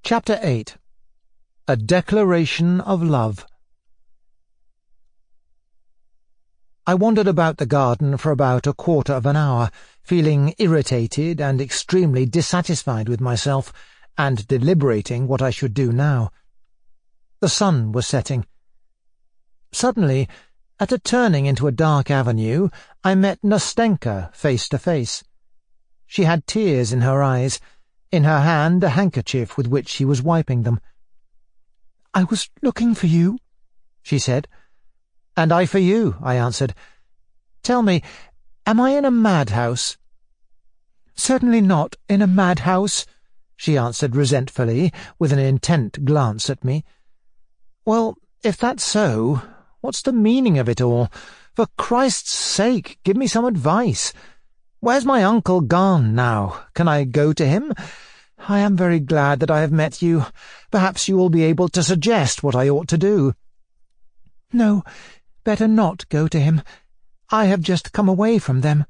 Chapter 8. A Declaration of Love. I wandered about the garden for about a quarter of an hour, feeling irritated and extremely dissatisfied with myself, and deliberating what I should do now. The sun was setting. Suddenly, at a turning into a dark avenue, I met Nastenka face to face. She had tears in her eyes, in her hand a handkerchief with which she was wiping them. "I was looking for you," she said. "And I for you," I answered. "Tell me, am I in a madhouse?" "Certainly not in a madhouse," she answered resentfully, with an intent glance at me. "Well, if that's so, what's the meaning of it all? For Christ's sake, give me some advice. Where's my uncle gone now? Can I go to him? I am very glad that I have met you. Perhaps you will be able to suggest what I ought to do." "No, better not go to him. I have just come away from them."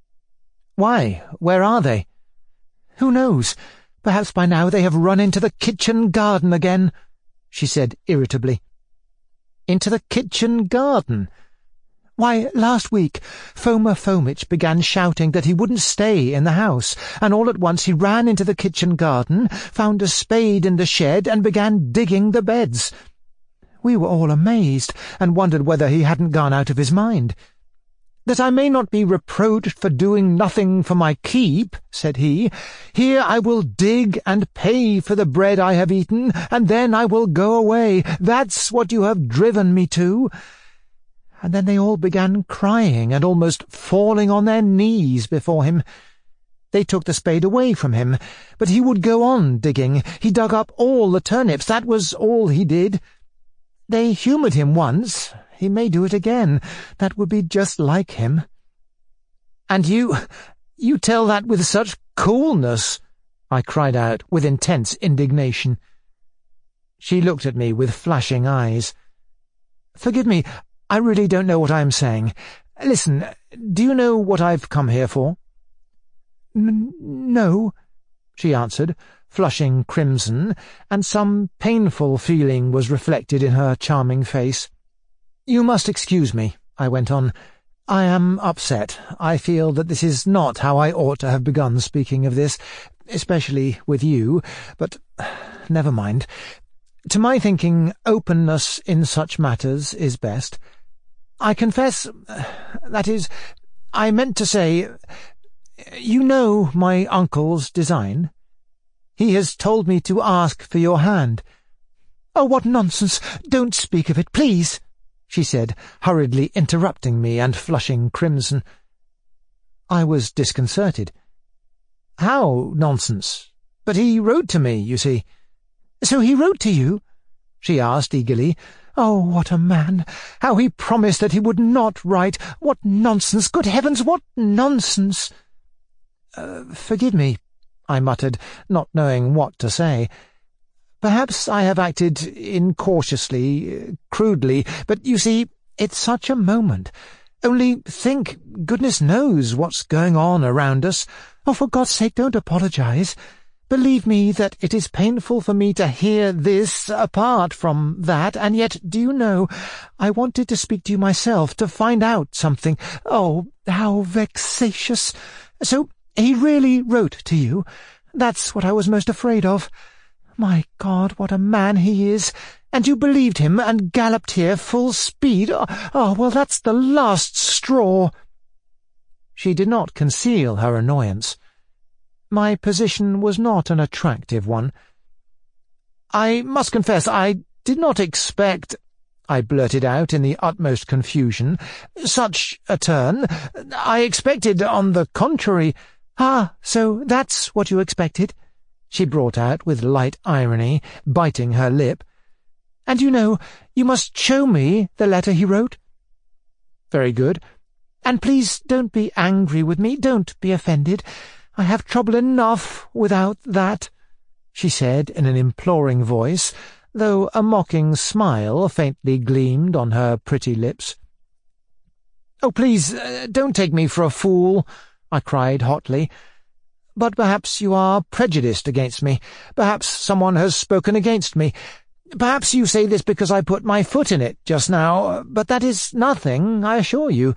"Why? Where are they?" "Who knows? Perhaps by now they have run into the kitchen garden again," she said irritably. "Into the kitchen garden?" "Why, last week, Foma Fomitch began shouting that he wouldn't stay in the house, and all at once he ran into the kitchen garden, found a spade in the shed, and began digging the beds. We were all amazed, and wondered whether he hadn't gone out of his mind. 'That I may not be reproached for doing nothing for my keep,' said he, 'here I will dig and pay for the bread I have eaten, and then I will go away. That's what you have driven me to.' And then they all began crying and almost falling on their knees before him. They took the spade away from him, but he would go on digging. He dug up all the turnips. That was all he did. They humoured him once. He may do it again. That would be just like him." "And you tell that with such coolness," I cried out with intense indignation. She looked at me with flashing eyes. "Forgive me, I really don't know what I am saying. Listen, do you know what I've come here for?" No," she answered, flushing crimson, and some painful feeling was reflected in her charming face. "You must excuse me," I went on. "I am upset. I feel that this is not how I ought to have begun speaking of this, especially with you, but never mind. To my thinking, openness in such matters is best. I confess, that is, I meant to say, you know my uncle's design? He has told me to ask for your hand." "Oh, what nonsense! Don't speak of it, please," she said, hurriedly interrupting me and flushing crimson. I was disconcerted. "How nonsense? But he wrote to me, you see." "So he wrote to you?" she asked eagerly. "Oh, what a man! How he promised that he would not write! What nonsense! Good heavens, what nonsense!" Forgive me," I muttered, not knowing what to say. "Perhaps I have acted incautiously, crudely, but you see, it's such a moment. Only think, goodness knows what's going on around us. Oh, for God's sake, don't apologize. Believe me that it is painful for me to hear this apart from that, and yet, do you know, I wanted to speak to you myself, to find out something. Oh, how vexatious! So he really wrote to you? That's what I was most afraid of. My God, what a man he is! And you believed him and galloped here full speed? Oh, well, that's the last straw." She did not conceal her annoyance. My position was not an attractive one. "I must confess, I did not expect," I blurted out in the utmost confusion, "such a turn. I expected, on the contrary—" "Ah, so that's what you expected?" she brought out with light irony, biting her lip. "And you know, you must show me the letter he wrote." "Very good. And please don't be angry with me, don't be offended. I have trouble enough without that," she said in an imploring voice, though a mocking smile faintly gleamed on her pretty lips. "Oh, please, don't take me for a fool," I cried hotly. But perhaps you are prejudiced against me. Perhaps someone has spoken against me. Perhaps you say this because I put my foot in it just now, but that is nothing, I assure you.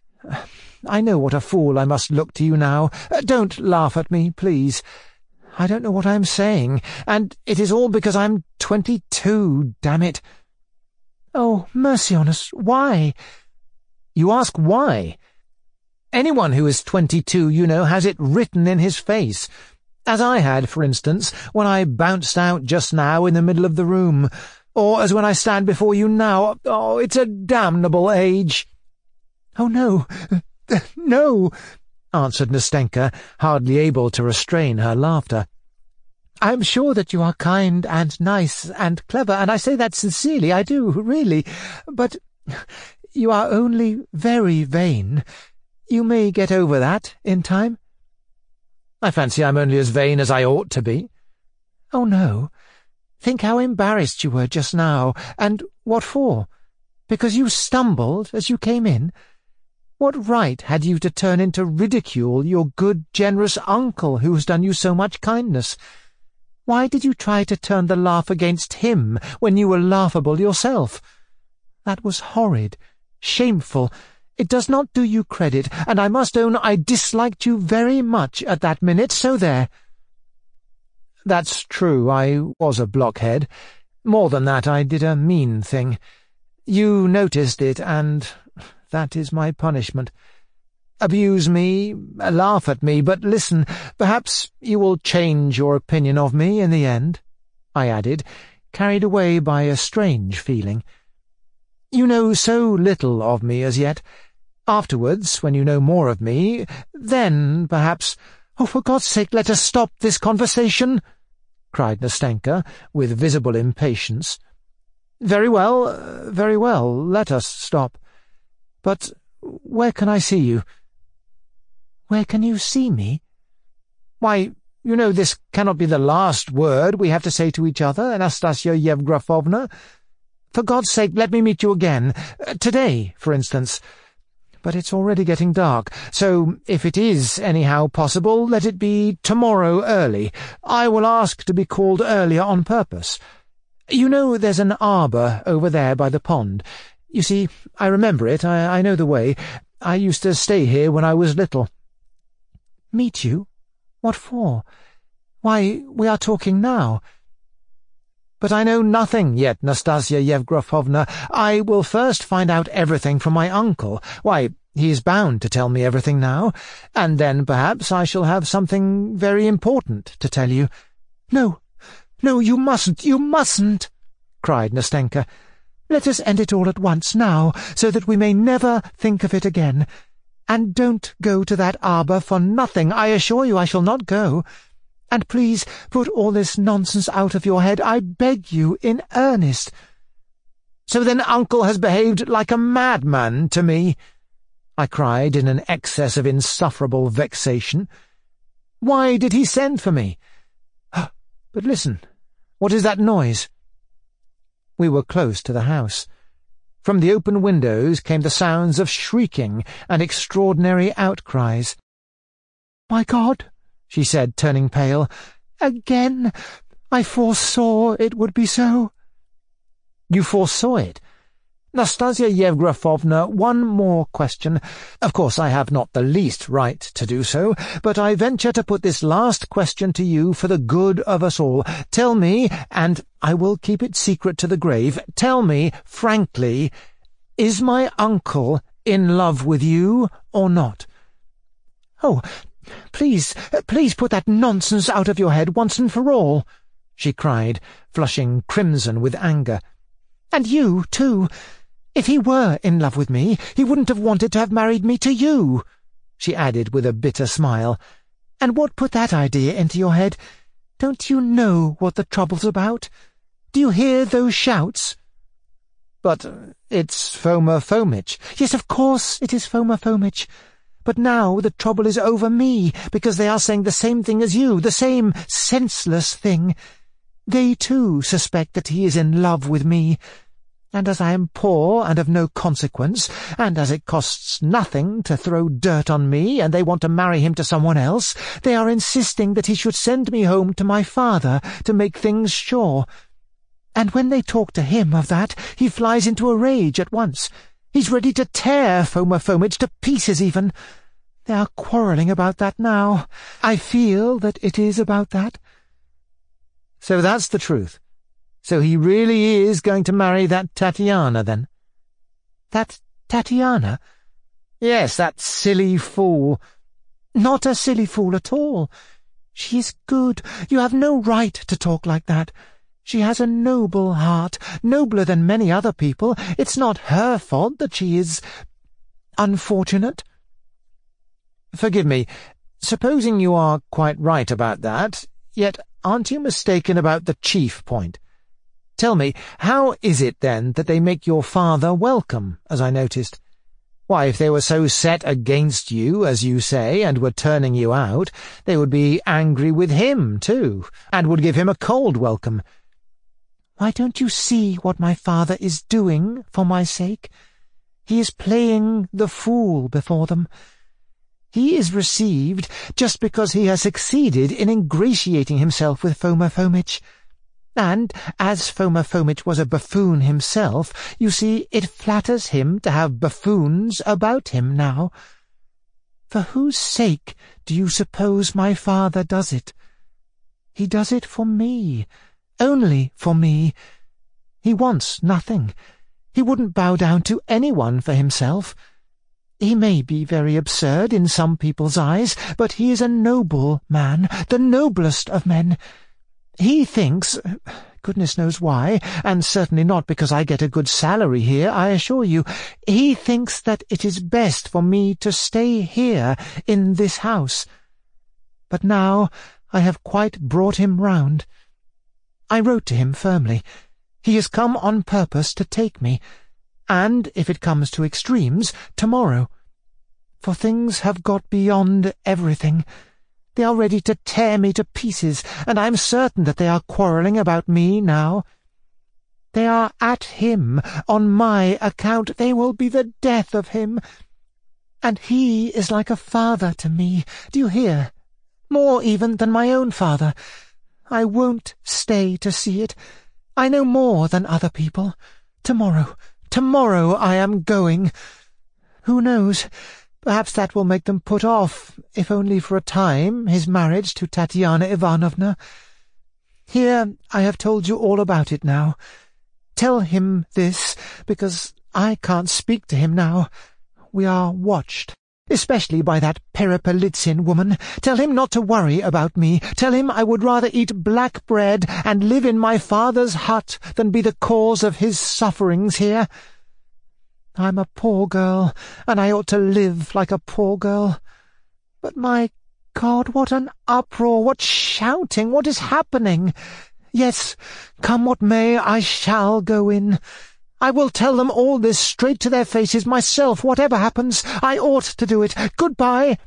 I know what a fool I must look to you now. Don't laugh at me, please. I don't know what I'm saying, and it is all because I'm 22, damn it. Oh, mercy on us, why? You ask why? Anyone who is 22, you know, has it written in his face. As I had, for instance, when I bounced out just now in the middle of the room, or as when I stand before you now. Oh, it's a damnable age. Oh, no, no, answered Nastenka, hardly able to restrain her laughter. I am sure that you are kind and nice and clever, and I say that sincerely, I do, really. But you are only very vain. You may get over that in time. I fancy I'm only as vain as I ought to be. Oh, no. Think how embarrassed you were just now, and what for? Because you stumbled as you came in? What right had you to turn into ridicule your good, generous uncle who has done you so much kindness? Why did you try to turn the laugh against him when you were laughable yourself? That was horrid, shameful. It does not do you credit, and I must own I disliked you very much at that minute, so there. That's true, I was a blockhead. More than that, I did a mean thing. You noticed it, and that is my punishment. Abuse me, laugh at me, but listen, perhaps you will change your opinion of me in the end, I added, carried away by a strange feeling. You know so little of me as yet. Afterwards, when you know more of me, then, perhaps— Oh, for God's sake, let us stop this conversation, cried Nastenka, with visible impatience. Very well, let us stop. But where can I see you? Where can you see me? Why, you know this cannot be the last word we have to say to each other, Anastasia Yevgrafovna. For God's sake, let me meet you again. Today, for instance. But it's already getting dark, so if it is anyhow possible, let it be tomorrow early. I will ask to be called earlier on purpose. You know there's an arbour over there by the pond. You see, I remember it, I know the way. I used to stay here when I was little. Meet you? What for? Why, we are talking now. But I know nothing yet, Nastasia Yevgrafovna. I will first find out everything from my uncle. Why, he is bound to tell me everything now, and then perhaps I shall have something very important to tell you. No, you mustn't, cried Nastenka. Let us end it all at once now, so that we may never think of it again. And don't go to that arbour for nothing. I assure you I shall not go. And please put all this nonsense out of your head, I beg you, in earnest. So then uncle has behaved like a madman to me, I cried in an excess of insufferable vexation. Why did he send for me? But listen, what is that noise? We were close to the house. From the open windows came the sounds of shrieking and extraordinary outcries. My God, she said, turning pale. Again! I foresaw it would be so. You foresaw it? Nastasia Yevgrafovna, one more question. Of course I have not the least right to do so, but I venture to put this last question to you for the good of us all. Tell me, and I will keep it secret to the grave, tell me, frankly, is my uncle in love with you or not? Oh, please put that nonsense out of your head once and for all, she cried, flushing crimson with anger. And you, too. If he were in love with me, he wouldn't have wanted to have married me to you, she added with a bitter smile. And what put that idea into your head? Don't you know what the trouble's about? Do you hear those shouts? But it's Foma Fomitch. Yes, of course it is Foma Fomitch. But now the trouble is over me, because they are saying the same thing as you, the same senseless thing. They, too, suspect that he is in love with me. And as I am poor and of no consequence, and as it costs nothing to throw dirt on me, and they want to marry him to someone else, they are insisting that he should send me home to my father to make things sure. And when they talk to him of that, he flies into a rage at once. He's ready to tear Foma Fomitch to pieces even. They are quarrelling about that now. I feel that it is about that. So that's the truth. So he really is going to marry that Tatiana, then? That Tatiana? Yes, that silly fool. Not a silly fool at all. She is good. You have no right to talk like that. She has a noble heart, nobler than many other people. It's not her fault that she is unfortunate. Forgive me. Supposing you are quite right about that, yet aren't you mistaken about the chief point? Tell me, how is it, then, that they make your father welcome, as I noticed? Why, if they were so set against you, as you say, and were turning you out, they would be angry with him, too, and would give him a cold welcome. Why don't you see what my father is doing for my sake? He is playing the fool before them. He is received just because he has succeeded in ingratiating himself with Foma Fomitch. And, as Foma Fomitch was a buffoon himself, you see, it flatters him to have buffoons about him now. For whose sake do you suppose my father does it? He does it for me, only for me. He wants nothing. He wouldn't bow down to anyone for himself. He may be very absurd in some people's eyes, but he is a noble man, the noblest of men. He thinks, goodness knows why, and certainly not because I get a good salary here, I assure you, he thinks that it is best for me to stay here in this house. But now I have quite brought him round. I wrote to him firmly. He has come on purpose to take me, and, if it comes to extremes, tomorrow. For things have got beyond everything. They are ready to tear me to pieces, and I am certain that they are quarrelling about me now. They are at him, on my account. They will be the death of him. And he is like a father to me, do you hear? More even than my own father. I won't stay to see it. I know more than other people. Tomorrow I am going. Who knows? Perhaps that will make them put off, if only for a time, his marriage to Tatiana Ivanovna. Here I have told you all about it now. Tell him this, because I can't speak to him now. We are watched, especially by that Perepelitsyn woman. Tell him not to worry about me. Tell him I would rather eat black bread and live in my father's hut than be the cause of his sufferings here. I'm a poor girl, and I ought to live like a poor girl. But my God, what an uproar, what shouting, what is happening? Yes, come what may, I shall go in. I will tell them all this straight to their faces myself, whatever happens. I ought to do it. Goodbye.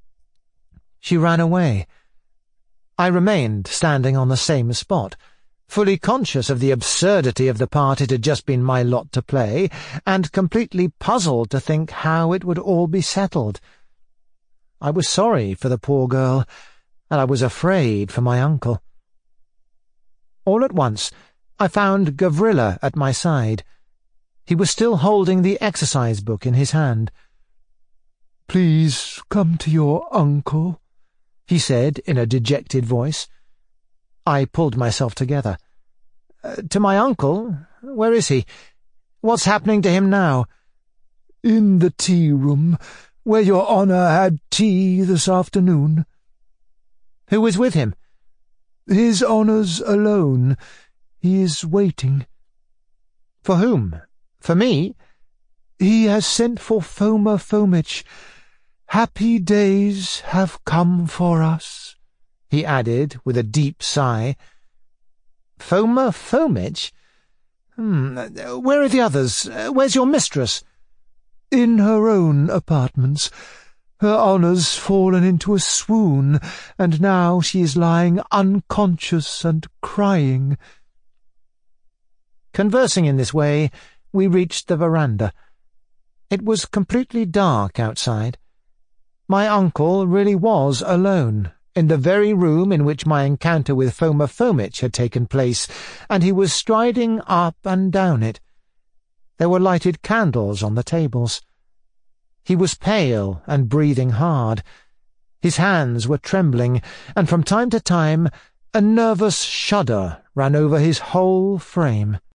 She ran away. I remained standing on the same spot, fully conscious of the absurdity of the part it had just been my lot to play, and completely puzzled to think how it would all be settled. I was sorry for the poor girl, and I was afraid for my uncle. All at once I found Gavrila at my side. He was still holding the exercise book in his hand. "Please come to your uncle," he said in a dejected voice. I pulled myself together. To my uncle? Where is he? What's happening to him now? "In the tea-room, where your honour had tea this afternoon." Who was with him? "His honour's alone. He is waiting." For whom? For me? "He has sent for Foma Fomitch. Happy days have come for us," he added with a deep sigh. Foma Fomitch? Where are the others? Where's your mistress? "In her own apartments. Her honour's fallen into a swoon, and now she is lying unconscious and crying." Conversing in this way, we reached the veranda. It was completely dark outside. My uncle really was alone, in the very room in which my encounter with Foma Fomitch had taken place, and he was striding up and down it. There were lighted candles on the tables. He was pale and breathing hard. His hands were trembling, and from time to time a nervous shudder ran over his whole frame.